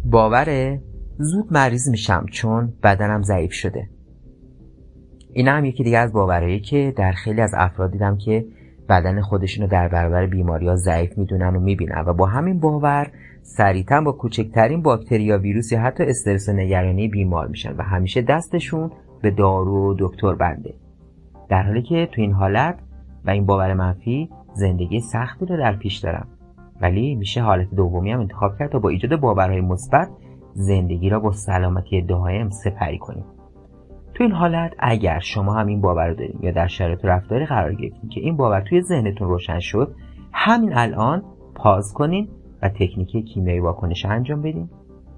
باوره زود مریض میشم چون بدنم ضعیف شده. این هم یکی دیگه از باورهایی که در خیلی از افراد دیدم که بدن خودشونو در برابر بیماری‌ها ضعیف میدونن و میبینن و با همین باور سریعا با کوچکترین باکتری یا ویروس یا حتی استرس و نگرانی بیمار میشن و همیشه دستشون به دارو و دکتر بنده. در حالی که تو این حالت و این باور منفی زندگی سختی رو در پیش دارم، ولی میشه حالت دومی هم انتخاب کرد تا با ایجاد باورهای مثبت زندگی را با سلامتی دائم سپری کنیم. تو این حالت اگر شما هم این باور رو دارین یا در شرایط رفتاری قرار گرفتین که این باور توی ذهنتون روشن شد، همین الان پاز کنین و تکنیک کیمیایی واکنش انجام بدین.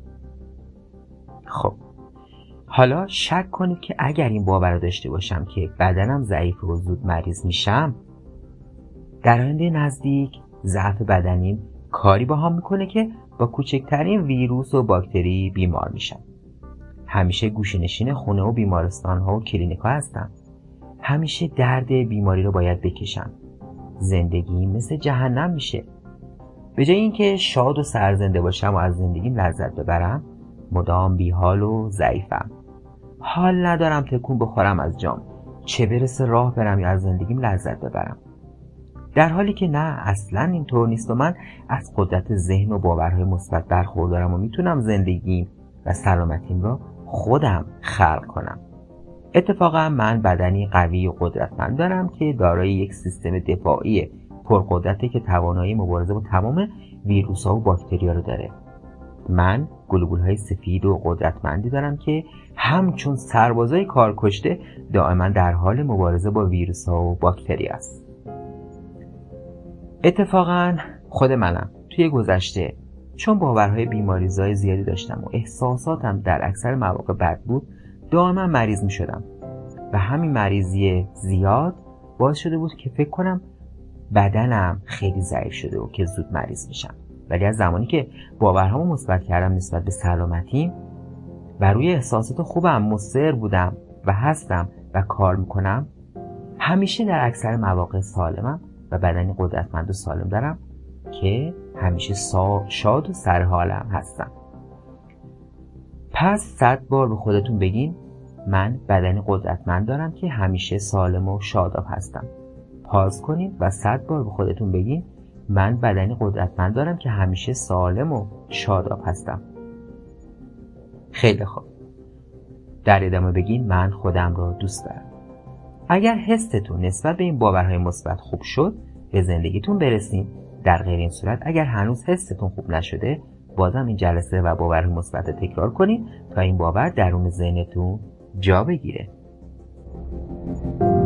خب حالا شک کنید که اگر این باور رو داشته باشم که بدنم ضعیف و زود مریض میشم، در آینده نزدیک ضعف بدنیم کاری با هم میکنه که با کوچکترین ویروس و باکتری بیمار میشم. همیشه گوشه‌نشین خونه و بیمارستان ها و کلینیک ها هستم. همیشه درد بیماری رو باید بکشم. زندگی مثل جهنم میشه. به جای اینکه شاد و سرزنده باشم و از زندگیم لذت ببرم، مدام بیحال و ضعیفم. حال ندارم تکون بخورم از جام، چه برسه راه برم یا از زندگیم لذت ببرم. در حالی که نه، اصلا اینطور نیست و من از قدرت ذهن و باورهای مثبت برخوردارم و میتونم زندگیم و سلامتیم را خودم خلق کنم. اتفاقا من بدنی قوی و قدرتمند دارم که دارای یک سیستم دفاعی پرقدرته که توانایی مبارزه با تمام ویروس‌ها و باکتری‌ها رو داره. من گلوبول‌های سفید و قدرتمندی دارم که همچون سربازای کارکشته دائما در حال مبارزه با ویروس‌ها و باکتری است. اتفاقا خود منم توی گذشته چون باورهای بیماریزای زیادی داشتم و احساساتم در اکثر مواقع بد بود، دائما مریض می شدم و همین مریضی زیاد باعث شده بود که فکر کنم بدنم خیلی ضعیف شده و که زود مریض میشم. ولی از زمانی که باورهامو مثبت کردم نسبت به سلامتیم و روی احساسات خوبم مصر بودم و هستم و کار میکنم، همیشه در اکثر مواقع سالمم و بدنی قدرتمند و سالم دارم که همیشه شاد و سرحالم هستم. پس 100 بار به خودتون بگین من بدنی قدرتمند دارم که همیشه سالم و شاداب هستم. پاز کنید و 100 بار به خودتون بگین من بدنی قدرتمند دارم که همیشه سالم و شاداب هستم. خیلی خوب. در ادامه بگین من خودم را دوست دارم. اگر حستون نسبت به این باورهای مثبت خوب شد، به زندگیتون برسین. در غیر این صورت اگر هنوز حستون خوب نشده، بازم این جلسه و باورهای مثبت تکرار کنید تا این باور درون ذهنتون جا بگیره.